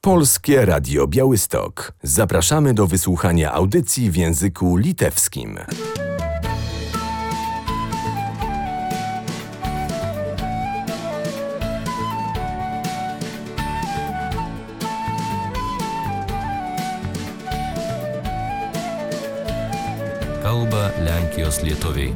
Polskie Radio Białystok. Zapraszamy do wysłuchania audycji w języku litewskim. Kalba Lenkijos lietuviai.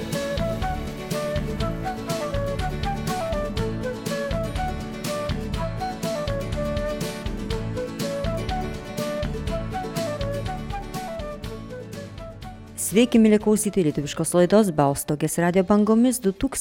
Sveiki, mėly klausytojai, lietuviškos laidos Balstogės radijo bangomis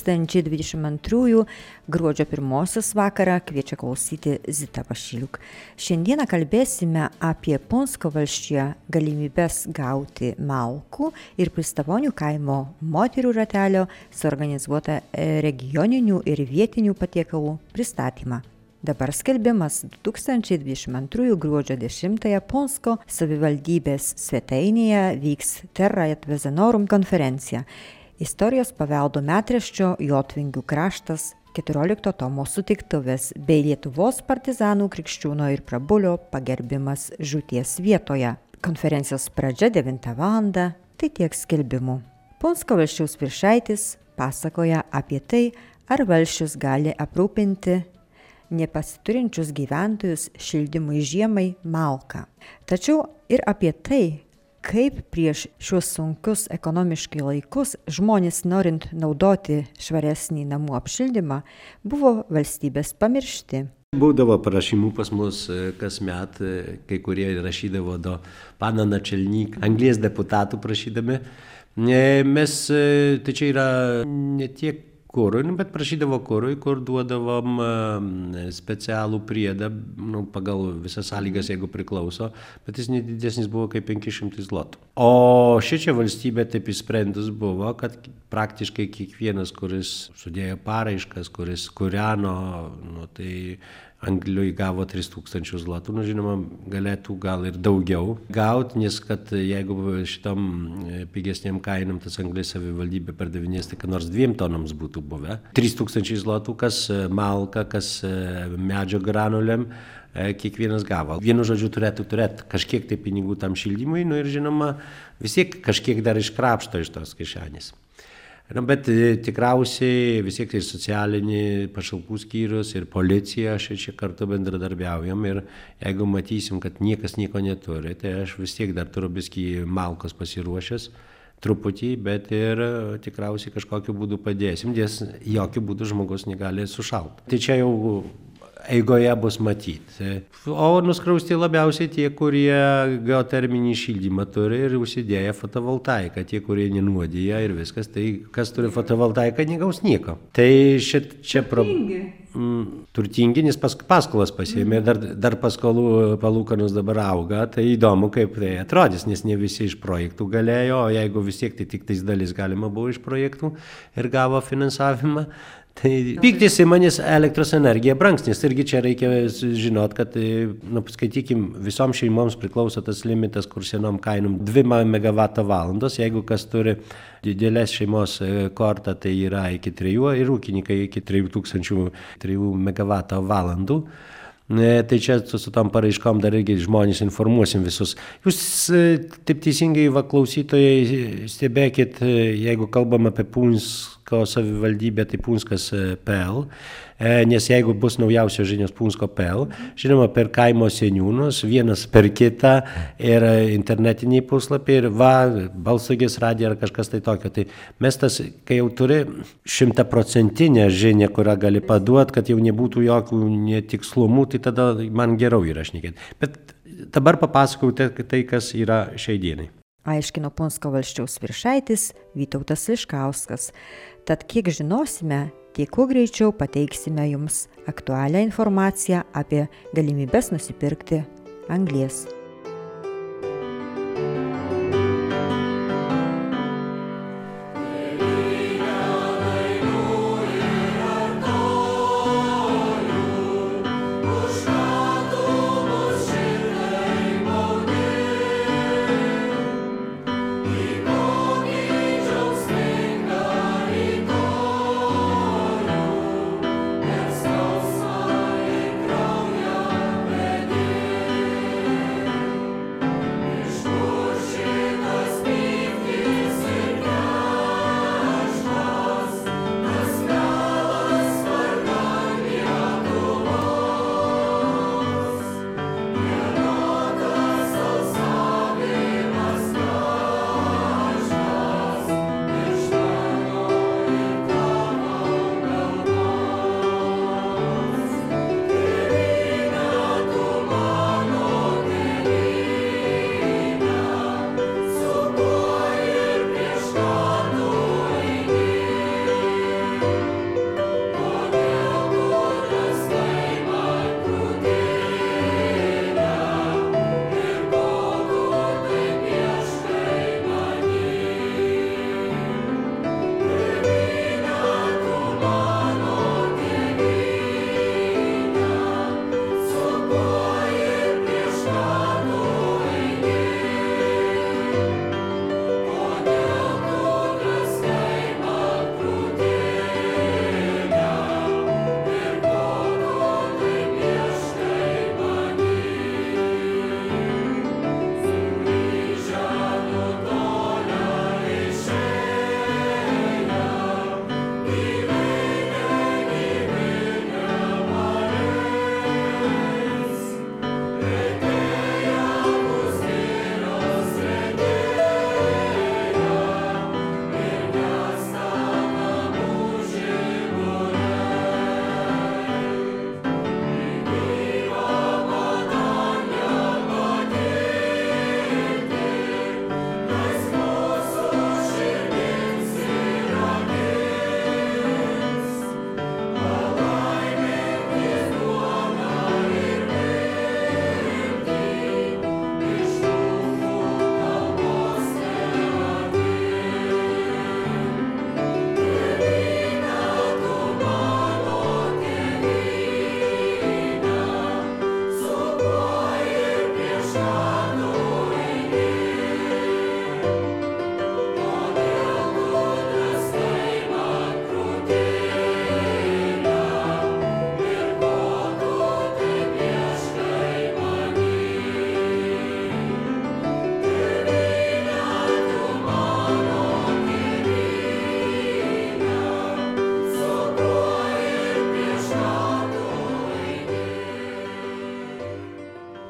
2022 gruodžio 1 vakarą kviečia klausyti Zita Vašiliuk. Šiandieną kalbėsime apie Punsko valsčiuje galimybės gauti malkų ir Pristavonių kaimo moterų ratelio suorganizuotą regioninių ir vietinių patiekalų pristatymą. Dabar skelbimas 2022 gruodžio 10 Punsko savivaldybės svetainėje vyks Terra et Vezenorum konferencija. Istorijos paveldo metraščio Jotvingių kraštas 14 tomo sutiktuvės bei Lietuvos partizanų Krikščiūno ir Prabulio pagerbimas žūties vietoje. Konferencijos pradžia 9 val. Tai tiek skelbimų. Punsko valsčiaus viršaitis pasakoja apie tai, ar valsčius gali aprūpinti nepasiturinčius gyventojus šildymui žiemai malką. Tačiau ir apie tai, kaip prieš šiuos sunkius ekonomiškai laikus žmonės norint naudoti švaresnį namų apšildymą, buvo valstybės pamiršti. Būdavo parašymų pas mus kasmet, kai kurie rašydavo do pana načelnik, anglies deputatų prašydami. Mes, tai čia yra ne tiek kurui, bet prašydavo kurui, kur duodavom specialų priedą, pagal visas sąlygas, jeigu priklauso, bet jis nedidesnis buvo kaip 500 zlotų. O šičia valstybė taip įsprendus buvo, kad praktiškai kiekvienas, kuris sudėjo paraiškas, kuris kūreno, tai Anglijoj gavo 3000 zlotų, žinoma, galėtų gal ir daugiau gauti, nes kad jeigu šitom pigesniam kainam tas Anglijos savivaldybė pardavinės, tai kad nors 2 tonams būtų buvę. 3000 zlotų, kas malka, kas medžio granulėm, kiekvienas gavo. Vienu žodžiu turėtų kažkiek tai pinigų tam šildymui, ir žinoma, vis tiek kažkiek dar iškrapšto iš tos kišenės. Bet tikriausiai vis tiek ir socialinį pašalpų skyrius ir policija čia kartu bendradarbiaujam ir jeigu matysim, kad niekas nieko neturi, tai aš vis tiek dar turiu biskį malkos pasiruošęs truputį, bet ir tikriausiai kažkokiu būdu padėsim, nes jokių būdų žmogus negali sušalti. Tai čia jau eigoje bus matyti. O nuskrausti labiausiai tie, kurie geoterminį šildymą turi ir užsidėję fotovoltaiką, tie, kurie nenuodija ir viskas, tai kas turi fotovoltaiką, negaus nieko. Tai čia turtingi, nes paskolas pasiėmė, dar paskolų palūkanos dabar auga, tai įdomu, kaip tai atrodys, nes ne visi iš projektų galėjo, o jeigu vis tiek tai tik tais dalis galima buvo iš projektų ir gavo finansavimą. Tai pyktis į manęs elektros energija brangs, nes irgi čia reikia žinot, kad, skaitykim, visom šeimoms priklauso tas limitas, kur senom kainom 2 MWh, jeigu kas turi didelės šeimos kortą, tai yra iki 3 ir ūkininkai iki 3003 MWh. Tai čia su tom paraiškom dar irgi žmonės informuosim visus. Jūs taip teisingai, klausytojai, stebėkit, jeigu kalbam apie Punsko savivaldybę, tai Punskas.pl, nes jeigu bus naujausios žinios Punsko.pl, žinoma, per kaimo seniūnus, vienas per kitą ir internetiniai puslapiai ir Balstogės radija ar kažkas tai tokio. Tai mes tas, kai jau turi 100% žinią, kurią gali paduoti, kad jau nebūtų jokių netikslumų, tai tada man geriau yra šnekėti. Bet dabar papasakau tai, kas yra šiai dienai. Aiškino Punsko valsčiaus viršaitis Vytautas Liškauskas. Tad kiek žinosime, tiek kuo greičiau pateiksime jums aktualią informaciją apie galimybės nusipirkti anglies.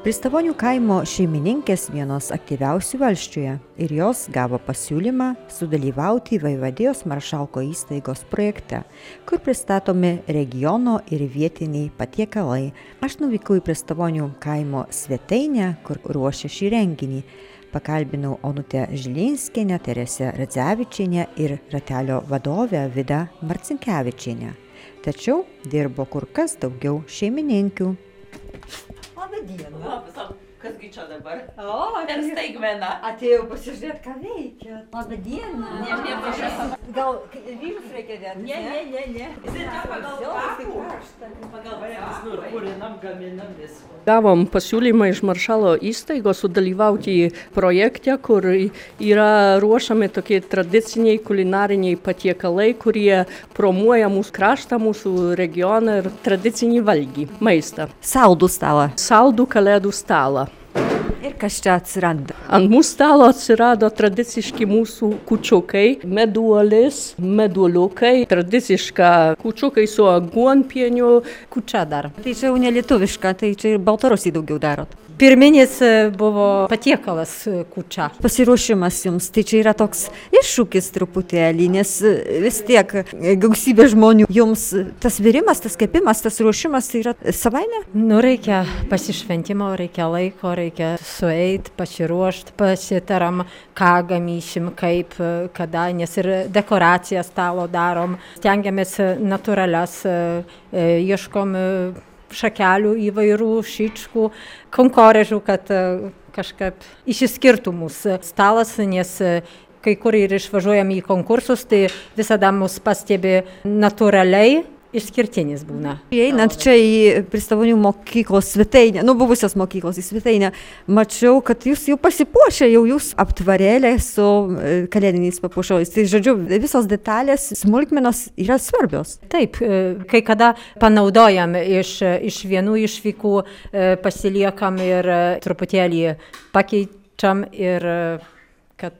Pristavonių kaimo šeimininkės vienos aktyviausių Valsčiuje ir jos gavo pasiūlymą sudalyvauti Vaivadijos maršalko įstaigos projekte, kur pristatomi regiono ir vietiniai patiekalai. Aš nuvykau į Pristavonių kaimo svetainę, kur ruošė šį renginį. Pakalbinau Onutę Žilinskienę, Teresę Radzevičienę ir ratelio vadovę Vidą Marcinkevičienę. Tačiau dirbo kur kas daugiau šeimininkių. Labą dieną. Labas, kasgi čia dabar? O, Per staigmeną. atėjau pasižiūrėti, ką veikia. Labą dieną. Ne, prašau. Gal vyrus reikia dėti? Ne. Jisai čia pagal kvapų. Gavom pasiūlymą iš maršalo įstaigos sudalyvauti projekte, kur yra ruošiami tokie tradiciniai kulinariniai patiekalai, kurie promuoja mūsų kraštą, mūsų regioną ir tradicinį valgį, maistą. Saldų stalą. Saldų kalėdų stalą. Ir kas čia atsiranda? Ant mūsų stalo atsirado tradiciški mūsų kūčiukai, meduolis, meduoliukai, tradiciška kūčiukai su aguonpieniu. Kučia dar. Tai čia jau nelietuviška, tai čia ir Baltarusiai daugiau darot. Pirminis buvo patiekalas kučia. Pasiruošimas jums, tai čia yra toks iššūkis truputėlį, nes vis tiek gausybė žmonių. Jums tas virimas, tas kepimas, tas ruošimas tai yra savaime? Reikia pasišventimo, reikia laiko, reikia sueit, pasiruošti, pasitaram, ką gamyšim, kaip, kada, nes ir dekoraciją stalo darom. Stengiamės natūralias, ieškom šakelių įvairių, šičkų, konkorėžių, kad kažkaip išsiskirtų mūsų stalas, nes kai kur ir išvažiuojam į konkursus, tai visada mus pastebi natūraliai. Išskirtinis būna. Einant čia į Pristavonių mokyklos svetainę, buvusios mokyklos į svetainę, mačiau, kad jūs jau pasipuošę, jau jūs aptvarėlė su kalėdiniais papuošalais. Tai žodžiu, visos detalės, smulkmenos yra svarbios. Taip, kai kada panaudojam iš vienų išvykų, pasiliekam ir truputėlį pakeičiam ir kad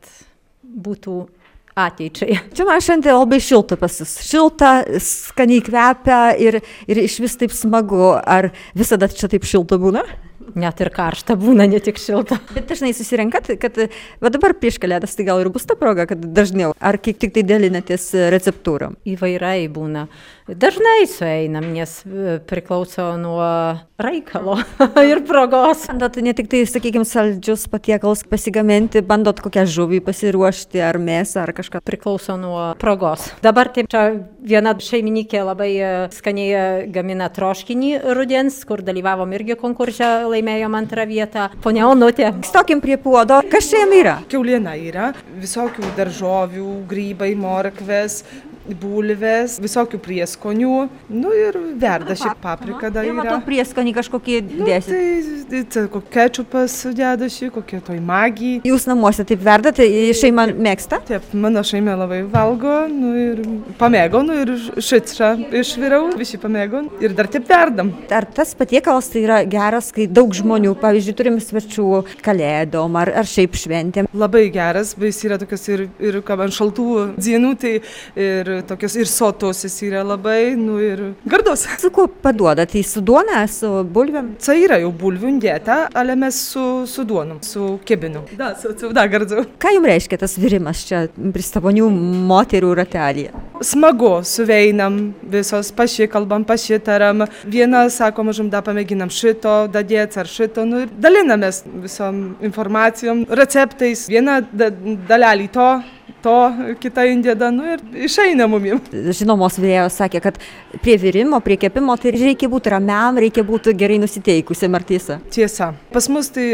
būtų ateičiai. Čia man šiandien labai šilta pas jūs. Šilta, skaniai kvepia ir iš vis taip smagu. Ar visada čia taip šilta būna? Net ir karšta būna, ne tik šilta. Bet dažnai susirenkat, kad va dabar prieš kalėdas, tai gal ir bus ta proga, kad dažniau, ar kiek tik tai dalinatės receptūrom? Įvairai būna. Dažnai sueinam, nes priklauso nuo reikalo ir progos. Bandot ne tik tai, sakykime, saldžius patiekalus pasigaminti, bandot kokią žuvį pasiruošti, ar mėsą, ar kažką. Priklauso nuo progos. Dabar taip, čia viena šeimininkė labai skaniai gamina troškinį rudens, kur dalyvavom irgi konkurse, laimėjom antrą vietą. Ponia Onutė. Stokim prie puodo. Kas čia jam yra? Kiauliena yra, visokių daržovių, grybai, morkvės, bulvės, visokių prieskonių, ir verda šiaip paprika dar Ir matau yra. prieskonį kažkokį dėsit. Tai kečupas sudeda šį, kokie toj magijai. Jūs namuose taip verdat, tai šeima mėgsta? Taip, mano šeima labai valgo, ir pamėgo, ir šitšą išvirau, visi pamėgo ir dar taip verdam. Ar tas patiekalas tai yra geras, kai daug žmonių, pavyzdžiui, turim svečių kalėdom ar šiaip šventėm? Labai geras, bet jis yra tokias ir ant šaltų dienų, tai ir tokios ir sotos jis yra labai, ir gardos. Su kuo paduodat? Tai su duona, su bulvėm? Tai yra jau bulvių dėta, ale mes su duonom, su kebinu. Da, gardu. Ką jums reiškia tas virimas čia Pristavonių moterų ratelėje? Smagu, suveinam, visos pasikalbam, pasitaram. Viena sako, mažum da pamėginam šito, dadėts ar šito, ir dalinamės visom informacijom, receptais. Viena dalelį to, kita indėda, ir išeina mumim. Žinomos virėjos sakė, kad prie virimo, prie kepimo tai reikia būti ramiam, reikia būti gerai nusiteikusiam, ar tiesa? Tiesa. Pas mus tai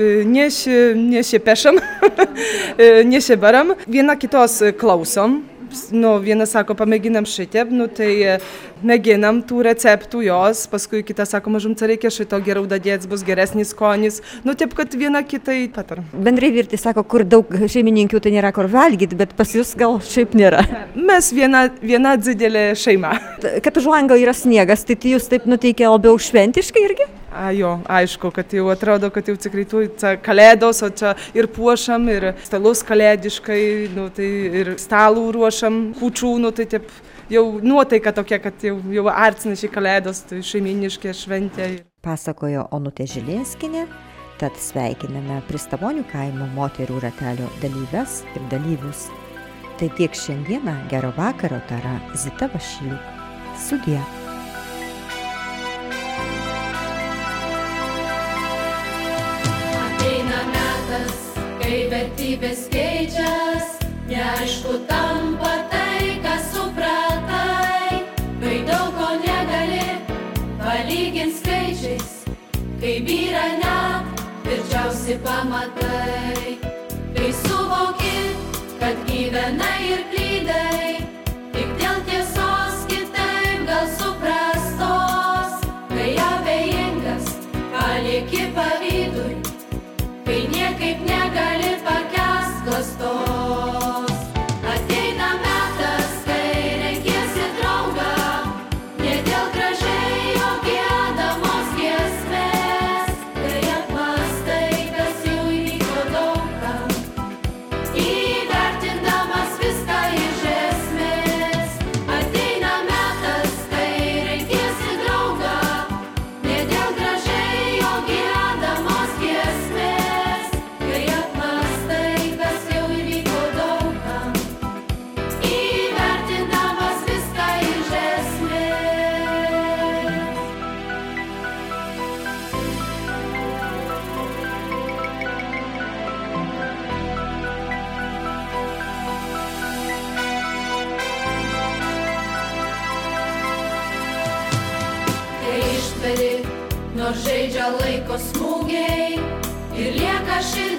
nešipešam, nesibaram, viena kitos klausom. Vienas sako, pamėginam šitip, tai mėginam tų receptų jos, paskui kita sako, mažum čia reikia šito, geriau dadėts, bus geresnis skonis, taip, kad viena kitai pataram. Bendrai virti sako, kur daug šeimininkių tai nėra kur valgyti, bet pas jūs gal šiaip nėra. Mes viena didelė šeima. Kad už lango yra sniegas, tai jūs taip nuteikia labiau šventiškai irgi? Jo, aišku, kad jau atrodo, kad jau tikrai kalėdos, o čia ir puošam, ir stalus kalėdiškai, tai ir stalų ruošam, kūčių, tai taip jau nuotaika tokia, kad jau artina šį kalėdos, tai šeiminiškė šventė. pasakojo Onutė Žilinskinė, tad sveikiname Pristaponių kaimo moterų ratelio dalyves ir dalyvius. Tai tiek šiandieną, gero vakaro tara Zita Vašiliuk. Sudie. Ateina metas, kai vertybės keičias, neaišku tampa tai, ką supratai, kai daug ko negali palygint skaičiais, kai byra net tvirčiausi pamatai, kai suvoki, kad gyvenai ir klydai, tik dėl tiesos kitaip gal suprastos, kai abejingas palieki pavydui, kai niekaip negali pakęst klastos. Ateina metas, kai renkiesi draugą, ne dėl gražiai jo giedamos giesmės, kai apmąstai, kas jau įvyko daugam, įvertindamas viską iš esmės. Ateina metas, kai renkiesi draugą, ne dėl gražiai jo giedamos giesmės, kai apmąstai, kas jau įvyko daugam, įvertindamas viską iš esmės. Kai ištveri, nors žaidžia laiko smūgiai ir lieka širdis